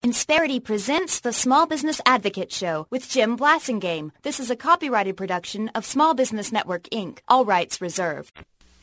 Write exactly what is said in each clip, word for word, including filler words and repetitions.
Insperity presents the Small Business Advocate Show with Jim Blasingame. This is a copyrighted production of Small Business Network, Incorporated. All rights reserved.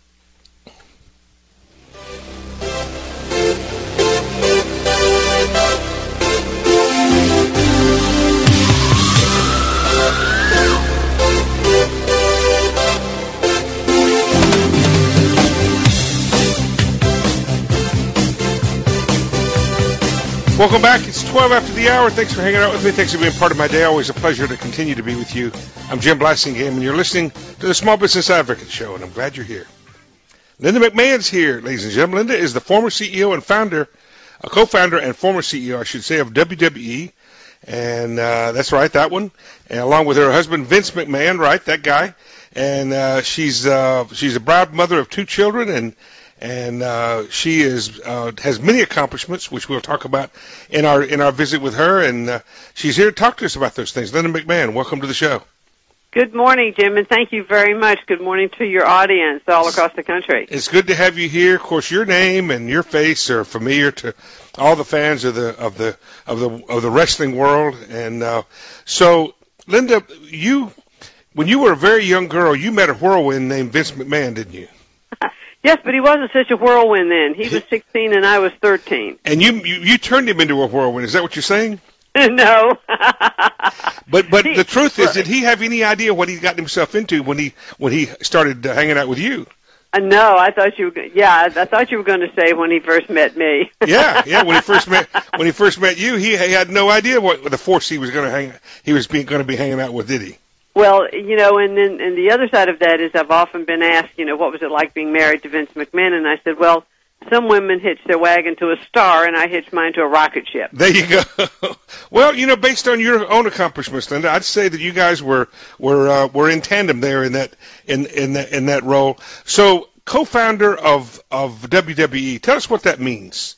Welcome back. It's twelve after the hour. Thanks for hanging out with me. Thanks for being part of my day. Always a pleasure to continue to be with you. I'm Jim Blasingame, and you're listening to the Small Business Advocate Show, and I'm glad you're here. Linda McMahon's here, ladies and gentlemen. Linda is the former C E O and founder, a co-founder and former C E O, I should say, of W W E, and uh, that's right, that one, and along with her husband, Vince McMahon, right, that guy, and uh, she's uh, she's a proud mother of two children, and And uh, she is uh, has many accomplishments, which we'll talk about in our in our visit with her. And uh, she's here to talk to us about those things. Linda McMahon, welcome to the show. Good morning, Jim, and thank you very much. Good morning to your audience all across the country. It's good to have you here. Of course, your name and your face are familiar to all the fans of the of the of the of the wrestling world. And uh, so, Linda, you when you were a very young girl, you met a whirlwind named Vince McMahon, didn't you? Yes, but he wasn't such a whirlwind then. He was sixteen and I was thirteen. And you you, you turned him into a whirlwind. Is that what you're saying? No. but but he, the truth is, did he have any idea what he got himself into when he when he started uh, hanging out with you? Uh, no, I thought you were. Yeah, I thought you were going to say when he first met me. yeah, yeah. When he first met when he first met you, he, he had no idea what the force he was going to hang he was being, going to be hanging out with, did he? Well, you know, and then and the other side of that is I've often been asked, you know, what was it like being married to Vince McMahon? And I said, well, some women hitch their wagon to a star, and I hitched mine to a rocket ship. There you go. Well, you know, based on your own accomplishments, Linda, I'd say that you guys were were uh, were in tandem there in that in in that in that role. So, co-founder of of W W E, tell us what that means.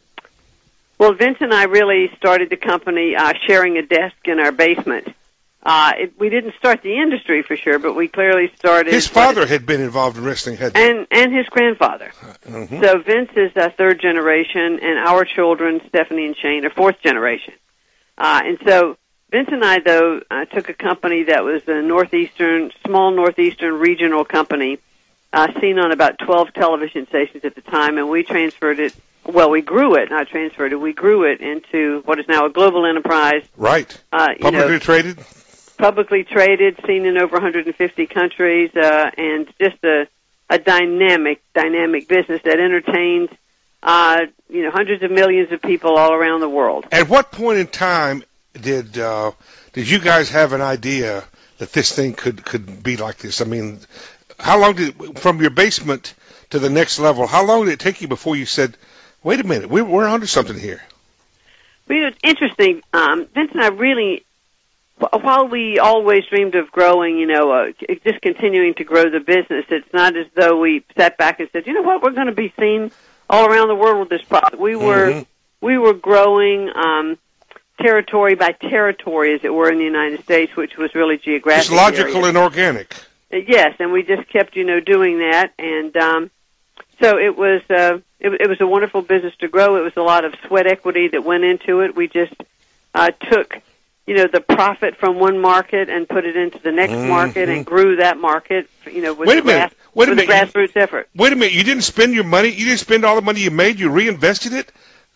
Well, Vince and I really started the company uh, sharing a desk in our basement. Uh, it, we didn't start the industry for sure, but we clearly started. His father had been involved in wrestling, hadn't he? And, and his grandfather. Mm-hmm. So Vince is a third generation, and our children, Stephanie and Shane, are fourth generation. Uh, and so Vince and I, though, uh, took a company that was a northeastern, small northeastern regional company, uh, seen on about twelve television stations at the time, and we transferred it. Well, we grew it, not transferred it. We grew it into what is now a global enterprise. Right. Uh, Publicly you know, traded. Publicly traded, seen in over one hundred fifty countries, uh, and just a, a dynamic, dynamic business that entertains, uh, you know, hundreds of millions of people all around the world. At what point in time did uh, did you guys have an idea that this thing could, could be like this? I mean, how long did from your basement to the next level? How long did it take you before you said, "Wait a minute, we're, we're onto something here"? Well, it's interesting. Um, Vince and I really. While we always dreamed of growing, you know, uh, just continuing to grow the business, it's not as though we sat back and said, you know what, we're going to be seen all around the world with this product. We were mm-hmm. we were growing um, territory by territory, as it were, in the United States, which was really geographic. It's logical area. and organic. Yes, and we just kept, you know, doing that, and um, so it was uh, it, it was a wonderful business to grow. It was a lot of sweat equity that went into it. We just uh, took. You know, the profit from one market and put it into the next mm-hmm. market and grew that market, you know, with, Wait a the, minute. grass, Wait a with minute. the grassroots effort. Wait a minute. You didn't spend your money? You didn't spend all the money you made? You reinvested it?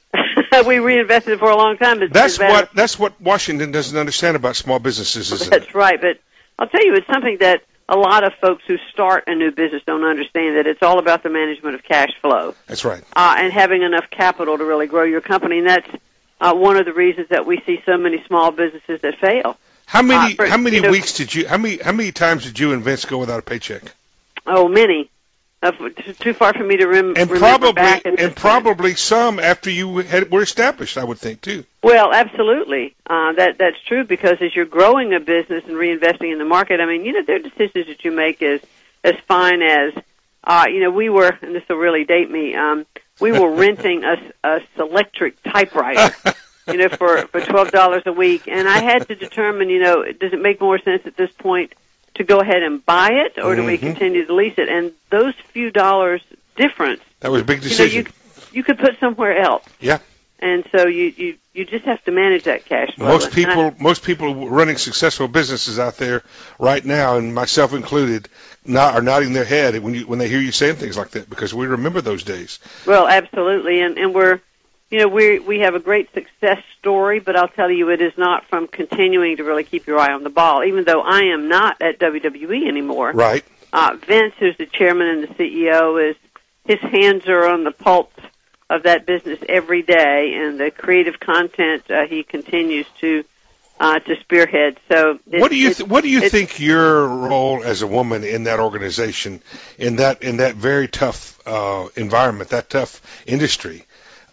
We reinvested it for a long time. But that's what that's what Washington doesn't understand about small businesses, isn't That's it? right. But I'll tell you, it's something that a lot of folks who start a new business don't understand, that it's all about the management of cash flow. That's right. Uh, and having enough capital to really grow your company. And that's uh, one of the reasons that we see so many small businesses that fail. How many? Uh, for, how many you know, weeks did you? How many? How many times did you and Vince go without a paycheck? Oh, many. Uh, too far for me to rem- and remember. Probably, back and probably some after you had, were established, I would think too. Well, absolutely. Uh, that that's true, because as you're growing a business and reinvesting in the market, I mean, you know, there are decisions that you make as as fine as, uh, you know, we were, and this will really date me. Um, we were renting a, a Selectric typewriter. You know, for, for twelve dollars a week. And I had to determine, you know, does it make more sense at this point to go ahead and buy it, or mm-hmm. do we continue to lease it? And those few dollars difference. That was a big decision. You know, you, you could put somewhere else. Yeah. And so you, you you just have to manage that cash flow. Most people, I, most people running successful businesses out there right now, and myself included, not, are nodding their head when you when they hear you saying things like that, because we remember those days. Well, absolutely, and and we're, you know, we we have a great success story, but I'll tell you, it is not from continuing to really keep your eye on the ball. Even though I am not at W W E anymore, right? Uh, Vince, who's the chairman and the C E O, is his hands are on the pulse of that business every day, and the creative content uh, he continues to uh, to spearhead. So, it, what do you it, th- what do you it, think your role as a woman in that organization, in that in that very tough uh, environment, that tough industry?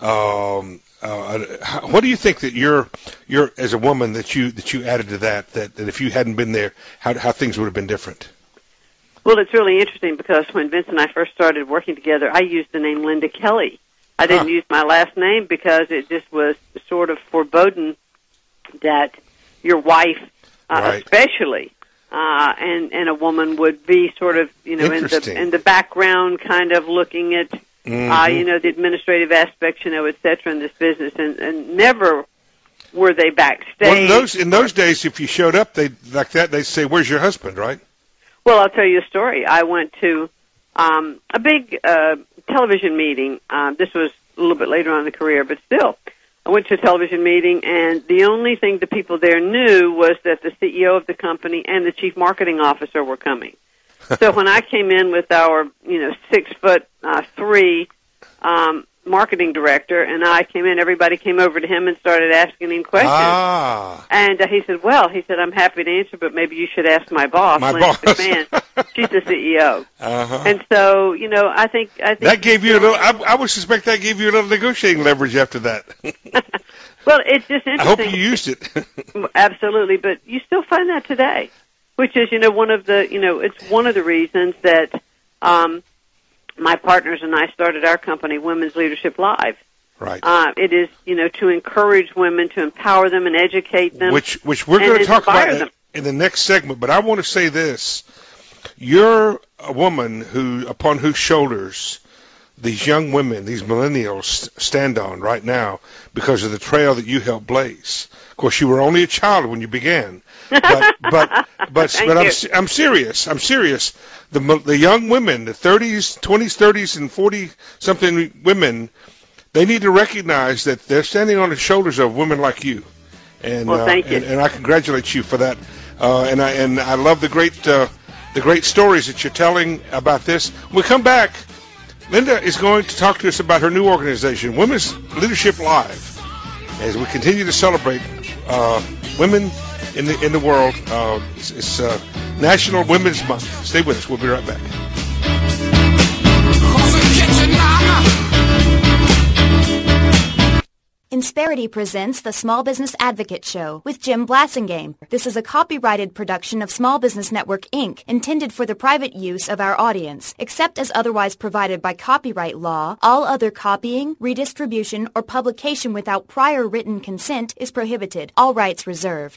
Um, uh, what do you think that you're you're as a woman that you that you added to that, that that if you hadn't been there, how how things would have been different? Well, it's really interesting because when Vince and I first started working together, I used the name Linda Kelly. I didn't huh. use my last name because it just was sort of foreboding that your wife, uh, right. especially, uh, and and a woman would be sort of, you know, in the in the background, kind of looking at, mm-hmm. uh, you know, the administrative aspects, you know, et cetera, in this business, and, and never were they backstage. Well, in those in those days, if you showed up, they like that, they'd say, "Where's your husband?" Right? Well, I'll tell you a story. I went to um, a big uh, television meeting. Uh, this was a little bit later on in the career, but still, I went to a television meeting, and the only thing the people there knew was that the C E O of the company and the chief marketing officer were coming. So when I came in with our, you know, six foot uh, three um, marketing director, and I came in, everybody came over to him and started asking him questions. Ah. And uh, he said, well, he said, I'm happy to answer, but maybe you should ask my boss, my Linda boss. McMahon. She's the C E O. Uh-huh. And so, you know, I think... I think that gave you a little... I, I would suspect that gave you a little negotiating leverage after that. Well, it's just interesting. I hope you used it. Absolutely, but you still find that today, which is, you know, one of the, you know, it's one of the reasons that um, my partners and I started our company, Women's Leadership Live. Right. Uh, it is, you know, to encourage women, to empower them and educate them. Which which we're going to talk about in, in the next segment, but I want to say this. You're a woman who, upon whose shoulders these young women, these millennials, stand on right now because of the trail that you helped blaze. Of course, you were only a child when you began, but but but, but I'm I'm serious. I'm serious. The the young women, the thirties, twenties, thirties, and forty something women, they need to recognize that they're standing on the shoulders of women like you. And well, thank uh, you. And, and I congratulate you for that. Uh, and I and I love the great uh, the great stories that you're telling about this. When we come back, Linda is going to talk to us about her new organization, Women's Leadership Live, as we continue to celebrate uh, women in the in the world. Uh, it's it's uh, National Women's Month. Stay with us. We'll be right back. Insperity presents the Small Business Advocate Show with Jim Blasingame. This is a copyrighted production of Small Business Network, Incorporated, intended for the private use of our audience. Except as otherwise provided by copyright law, all other copying, redistribution, or publication without prior written consent is prohibited. All rights reserved.